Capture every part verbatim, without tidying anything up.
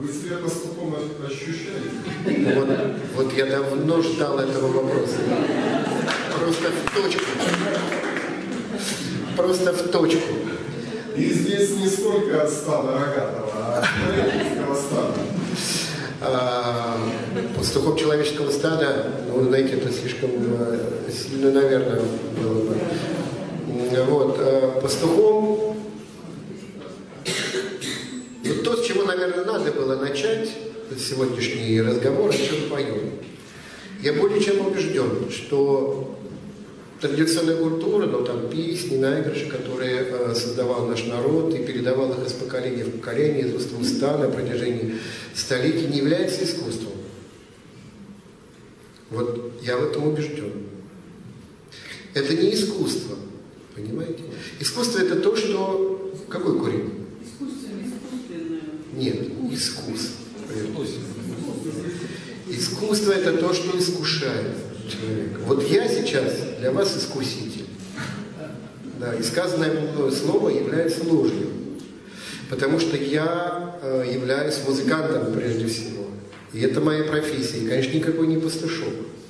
Вы себя пастухом ощущаете? Вот, вот я давно ждал этого вопроса. Просто в точку. Просто в точку. И здесь не столько от стада рогатого, а от человеческого стада. А, пастухом человеческого стада, ну, знаете, это слишком сильно, наверное, было бы. Вот, а, пастухом, вот то, с чего, наверное, надо было начать сегодняшний разговор, о чем поем. Я более чем убежден, что традиционная культура, но там песни, наигрыши, которые э, создавал наш народ и передавал их из поколения в поколение, из уст в уста на протяжении столетий, не является искусством. Вот я в этом убежден. Это не искусство, понимаете? Искусство это то, что... Какой корень? Искусственное, искусственное. Нет, искусство. Искусство это то, что искушает человека. Вот я сейчас для вас искуситель. Да, и сказанное мною слово является ложью. Потому что я э, являюсь музыкантом прежде всего. И это моя профессия. И, конечно, никакой не пастушок.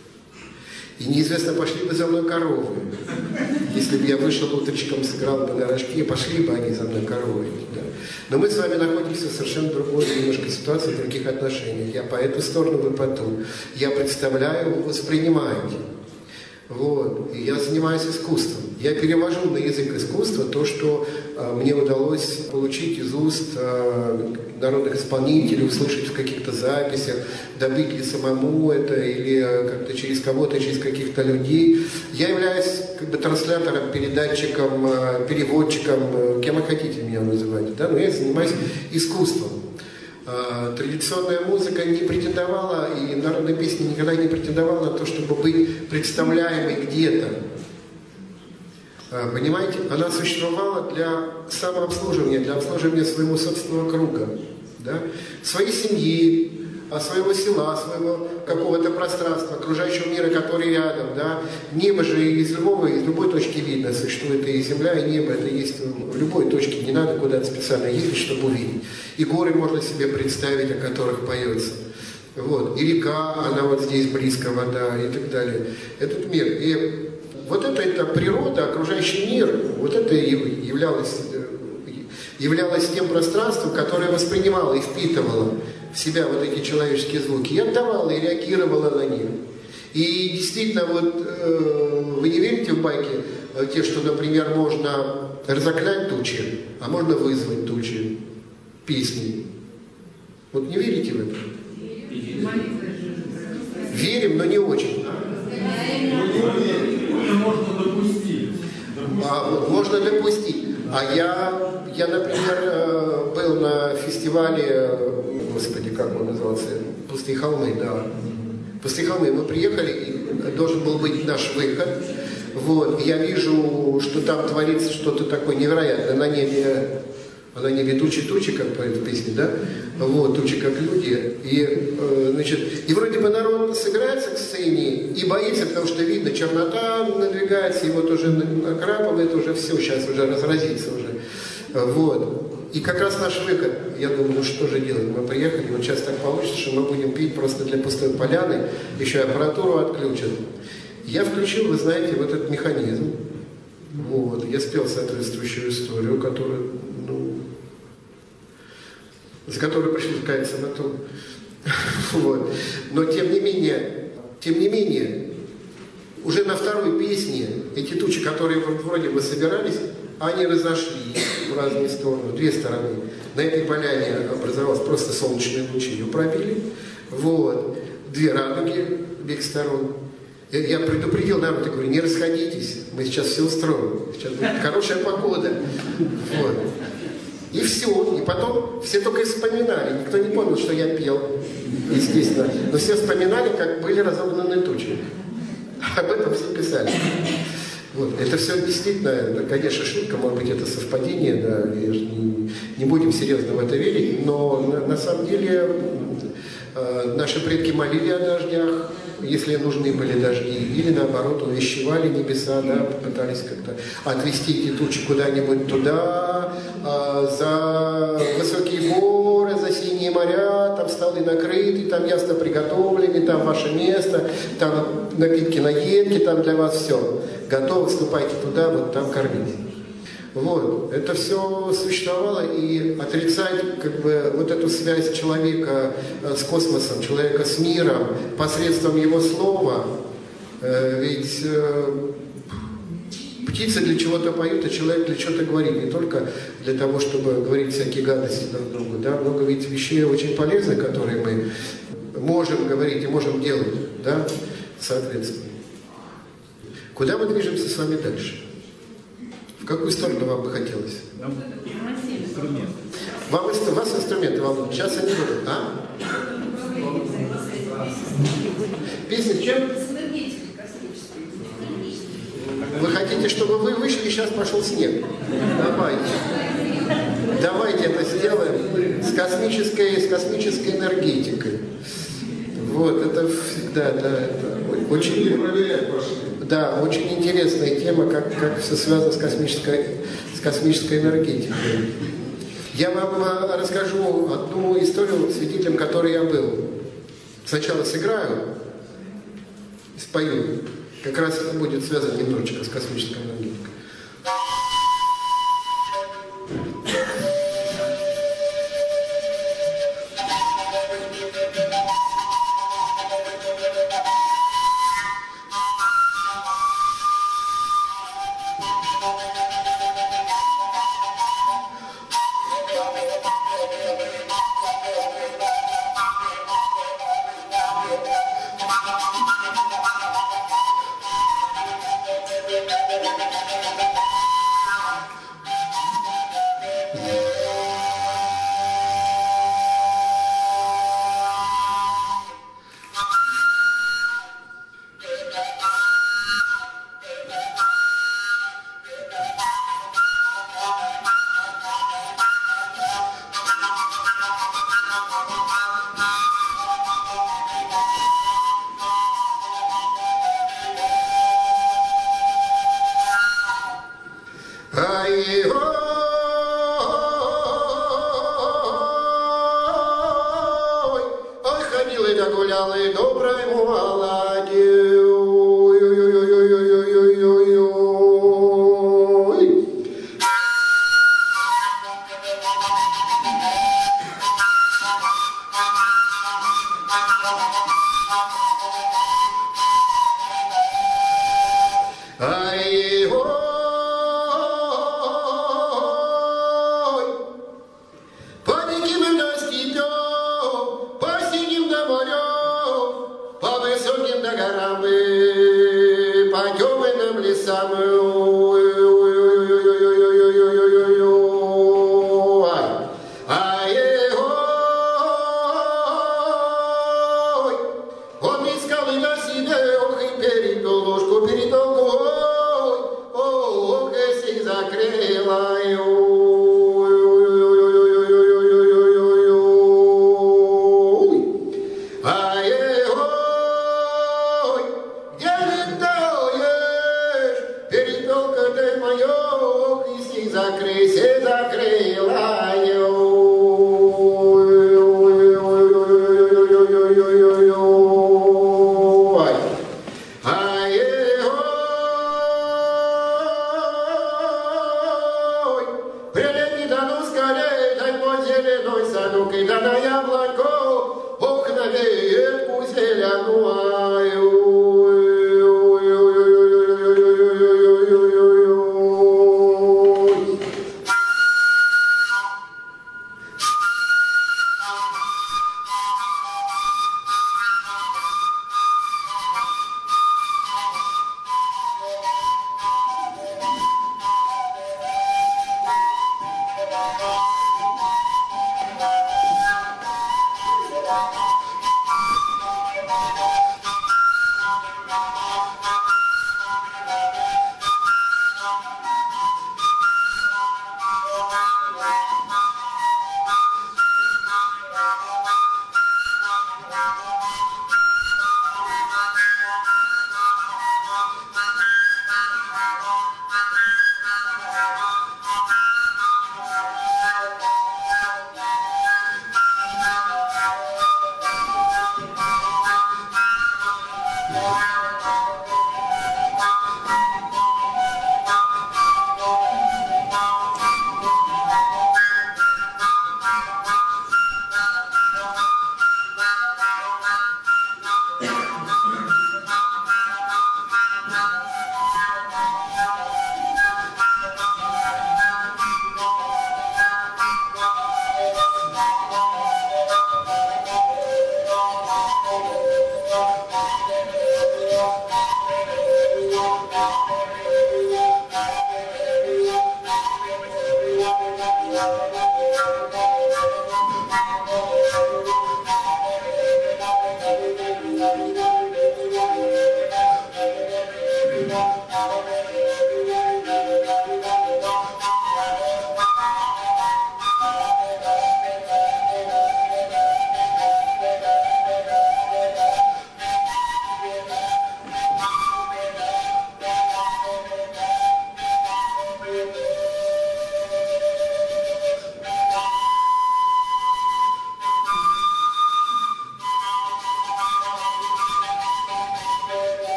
И неизвестно, пошли бы за мной коровы. Если бы я вышел утречком, сыграл бы на рожке, пошли бы они за мной коровы. Да. Но мы с вами находимся в совершенно другой немножко ситуации, в других отношениях. Я по эту сторону, вы по ту. Я представляю, вы воспринимаете. Вот. И я занимаюсь искусством. Я перевожу на язык искусства то, что э, мне удалось получить из уст э, народных исполнителей, услышать в каких-то записях, добыть ли самому это, или э, как-то через кого-то, через каких-то людей. Я являюсь как бы транслятором, передатчиком, э, переводчиком, э, кем вы хотите меня называть, да? Но я занимаюсь искусством. Э, традиционная музыка не претендовала, и народная песня никогда не претендовала на то, чтобы быть представляемой где-то. Понимаете, она существовала для самообслуживания, для обслуживания своего собственного круга, да? Своей семьи, своего села, своего какого-то пространства, окружающего мира, который рядом. Да? Небо же из любого, из любой точки видно, существует и земля, и небо, это есть в любой точке, не надо куда-то специально ездить, чтобы увидеть. И горы можно себе представить, о которых поется. Вот. И река, она вот здесь близко, вода и так далее. Этот мир. И вот это, это природа, окружающий мир, вот это являлось, являлось тем пространством, которое воспринимало и впитывало в себя вот эти человеческие звуки, и отдавало, и реагировало на них. И действительно, вот э, вы не верите в байки, э, те, что, например, можно разоклять тучи, а можно вызвать тучи песней. Вот не верите в это? Верим, но не очень. Можно допустить. А, вот, можно допустить. А я, я, например, был на фестивале, господи, как он назывался, «Пустые холмы», да. «Пустые холмы». Мы приехали, и должен был быть наш выход. Вот. Я вижу, что там творится что-то такое невероятное. На небе, на небе тучи-тучи, как по этой песне, да? Вот, тучи как люди. И, э, значит, и вроде бы народ собирается к сцене и боится, потому что видно, чернота надвигается, и вот уже накрапывает, уже все, сейчас уже разразится уже. Вот. И как раз наш выход, я думаю, ну что же делать? Мы приехали, вот сейчас так получится, что мы будем пить просто для пустой поляны, еще и аппаратуру отключат. Я включил, вы знаете, вот этот механизм. Вот. Я спел соответствующую историю, которую, ну, за которую пришлось каяться потом. Вот. Но тем не менее, тем не менее, уже на второй песне эти тучи, которые вроде бы собирались, они разошлись в разные стороны, две стороны. На этой поляне образовалось просто солнечные лучи, ее пробили. Вот. Две радуги в обеих сторон. Я предупредил народ, я говорю, не расходитесь, мы сейчас все устроим. Сейчас будет хорошая погода. Вот. И все. И потом все только и вспоминали. Никто не понял, что я пел, естественно. Но все вспоминали, как были разогнаны тучи. Об этом все писали. Вот. Это все действительно, это, конечно, шутка, может быть, это совпадение, да, не, не будем серьезно в это верить, но на, на самом деле э, наши предки молили о дождях, если нужны были дожди, или наоборот увещевали небеса, да, попытались как-то отвести эти тучи куда-нибудь туда, э, за высокие горы, за синее синие моря, там столы накрыты, там ясно приготовлены, там ваше место, там напитки, наедки, там для вас все. Готово, вступайте туда, вот там кормите. Вот, это все существовало, и отрицать как бы вот эту связь человека с космосом, человека с миром посредством его слова, э, ведь э, птицы для чего-то поют, а человек для чего-то говорит, не только для того, чтобы говорить всякие гадости друг другу, да, много ведь вещей очень полезных, которые мы можем говорить и можем делать, да, соответственно. Куда мы движемся с вами дальше? В какую сторону вам бы хотелось? Инструмент. Вам, вас инструменты волнуют. Сейчас они будут, а? Песня с чем? С энергетикой космической. Вы хотите, чтобы вы вышли, и сейчас пошел снег? Давайте. Давайте это сделаем с космической, с космической энергетикой. Вот, это всегда, да, это очень... проверять пошли. Да, очень интересная тема, как, как все связано с космической, с космической энергетикой. Я вам расскажу одну историю, свидетелем которой я был. Сначала сыграю, спою. Как раз это будет связано немножечко с космической энергетикой.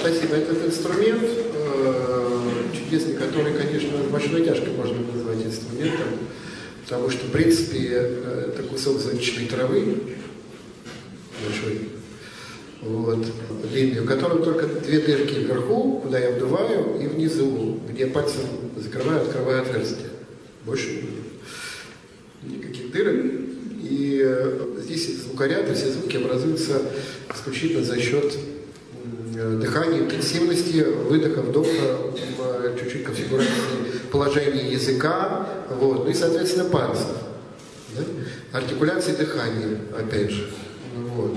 Спасибо. Этот инструмент э, чудесный, который, конечно, большой натяжкой можно назвать инструментом, потому что, в принципе, э, это кусок звоничной травы большой, вот, длинный, у которого только две дырки вверху, куда я вдуваю, и внизу, где пальцем закрываю, открываю отверстие. Больше никаких дырок. И э, здесь звукоряды, все звуки образуются исключительно за счет дыхания, интенсивности, выдоха, вдоха, чуть-чуть конфигурации положения языка, вот, ну и, соответственно, пальцев. Да? Артикуляции дыхания, опять же. Вот.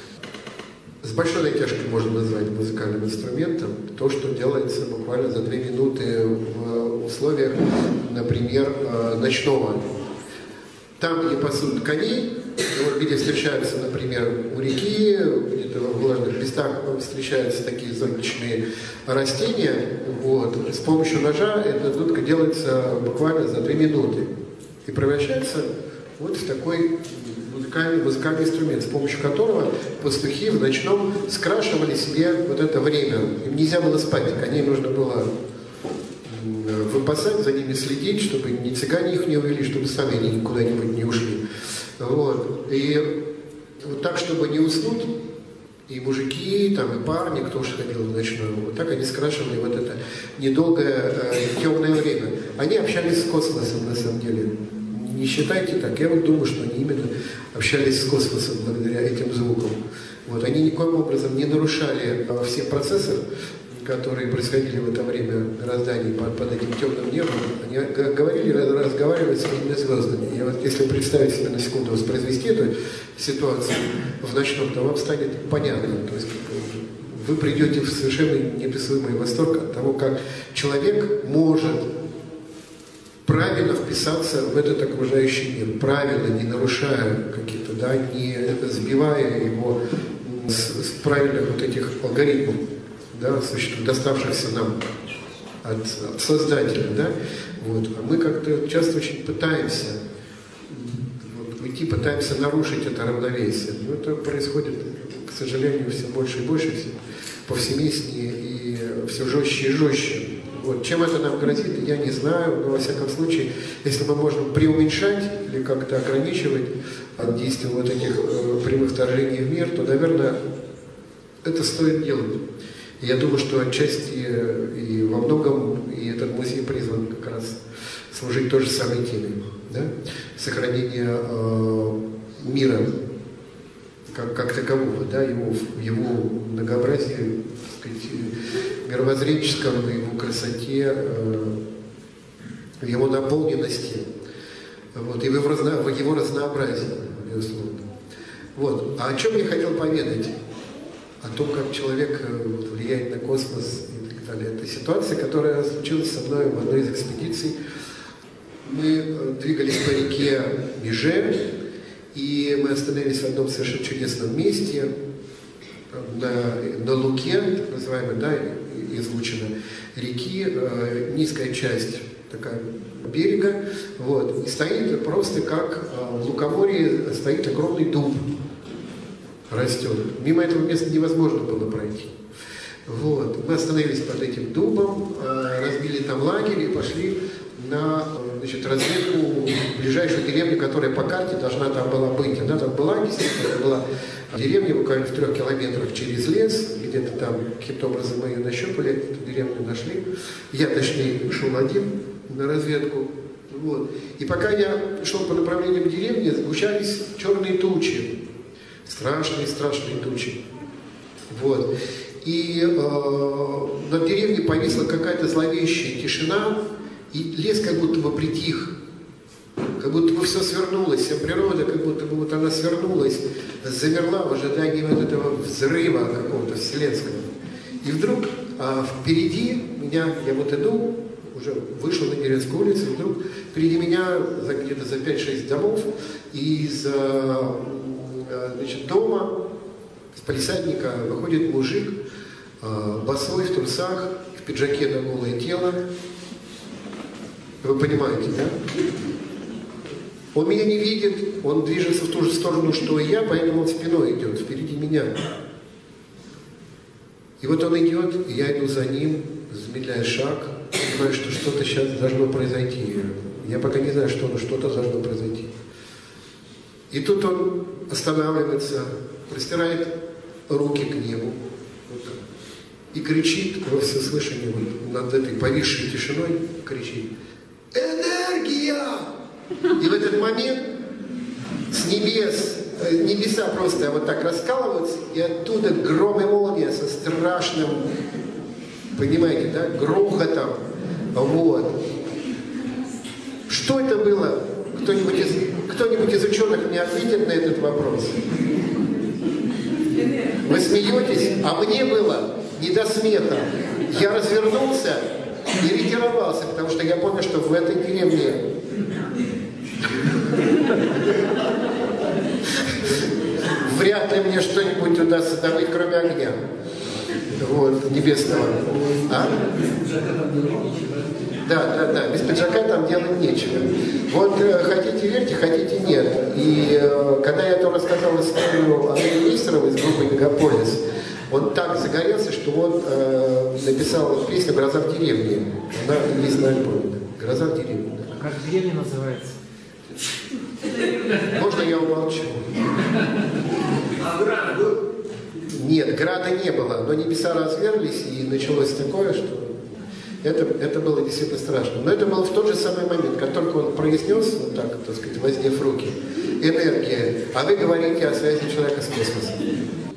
С большой натяжкой можно назвать музыкальным инструментом то, что делается буквально за две минуты в условиях, например, ночного. Там, где пасут коней, где встречаются, например, у реки, где-то в влажных местах встречаются такие зонтичные растения, вот, с помощью ножа эта дудка делается буквально за две минуты и превращается вот в такой музыкальный, музыкальный инструмент, с помощью которого пастухи в ночном скрашивали себе вот это время. Им нельзя было спать, коней нужно было выпасать, за ними следить, чтобы ни цыгане их не увели, чтобы сами они куда-нибудь не ушли. Вот. И вот так, чтобы не уснуть, и мужики, там, и парни, кто уж ходил в ночную, вот так они скрашивали вот это недолгое э, темное время. Они общались с космосом, на самом деле. Не считайте так. Я вот думаю, что они именно общались с космосом благодаря этим звукам. Вот. Они никоим образом не нарушали э, всех процессов, которые происходили в это время мирозданий под, под этим темным небом. Они говорили, разговаривали с своими звездами. И вот если представить себе на секунду, воспроизвести эту ситуацию в ночном, то вам станет понятно. То есть вы придете в совершенно неописуемый восторг от того, как человек может правильно вписаться в этот окружающий мир, правильно, не нарушая какие-то, да, не сбивая его с, с правильных вот этих алгоритмов, да, доставшихся нам от, от Создателя, да, вот. А мы как-то часто очень пытаемся вот, уйти, пытаемся нарушить это равновесие. Но это происходит, к сожалению, все больше и больше, все повсеместнее и все жестче и жестче. Вот. Чем это нам грозит, я не знаю, но во всяком случае, если мы можем преуменьшать или как-то ограничивать от действия вот этих э, прямых вторжений в мир, то, наверное, это стоит делать. Я думаю, что отчасти и во многом и этот музей призван как раз служить той же самой теме, да? Сохранение э, мира как, как такового, да? его, его многообразие, так сказать, мировоззренческом, его красоте, э, в его наполненности, вот, и в его, разно, в его разнообразии, безусловно. Вот. А о чем я хотел поведать? О том, как человек влияет на космос и так далее. Это ситуация, которая случилась со мной в одной из экспедиций. Мы двигались по реке Меже, и мы остановились в одном совершенно чудесном месте, на, на луке, так называемой, да, излучина реки, э, низкая часть такая берега, вот, и стоит просто как э, в лукоморье стоит огромный дуб. Растет. Мимо этого места невозможно было пройти. Вот. Мы остановились под этим дубом, разбили там лагерь и пошли на, значит, разведку ближайшую деревню, которая по карте должна там была быть. Она там была, действительно, это была деревня буквально в трех километрах через лес, где-то там каким-то образом мы ее нащупали, эту деревню нашли. Я, точнее, шел один на разведку. Вот. И пока я шел по направлению к деревне, сгущались черные тучи. Страшные-страшные тучи. Вот. И э, над деревней повисла какая-то зловещая тишина, и лес как будто бы притих. Как будто бы все свернулось, вся природа, как будто бы вот она свернулась, замерла в ожидании вот этого взрыва какого-то вселенского. И вдруг э, впереди меня, я вот иду, уже вышел на деревенскую улицу, и вдруг впереди меня за, где-то за пять-шесть домов из э, значит, дома, с палисадника выходит мужик, э, босой, в трусах, в пиджаке на голое тело. Вы понимаете, да? Он меня не видит, он движется в ту же сторону, что и я, поэтому он спиной идет, впереди меня. И вот он идет, и я иду за ним, замедляя шаг, понимаю, что что-то сейчас должно произойти. Я пока не знаю, что, но что-то должно произойти. И тут он останавливается, простирает руки к небу вот так, и кричит во всеслышание вот, над этой повисшей тишиной, кричит: «Энергия!» И в этот момент с небес, небеса просто вот так раскалываются, и оттуда гром и молния со страшным, понимаете, да, грохотом. Вот. Что это было? Кто-нибудь из, кто-нибудь из ученых мне ответит на этот вопрос? Вы смеетесь? А мне было не до смеха. Я развернулся и ретировался, потому что я понял, что в этой деревне вряд ли мне что-нибудь удастся добыть, кроме огня. Вот, небесного. А? Да, да, да. Без пиджака там делать нечего. Вот э, хотите верьте, хотите нет. И э, когда я то рассказал историю Андрея Нестерова из группы «Мегаполис», он так загорелся, что он э, написал песню «Гроза в деревне». Она есть на альбоме. «Гроза в деревне». Да. Как деревня называется? Можно я умолчу? А град был? Нет, града не было, но небеса разверлись, и началось такое, что это, это было действительно страшно. Но это было в тот же самый момент, как только он произнес, вот так, так сказать, воздев руки, энергия, а вы говорите о связи человека с космосом.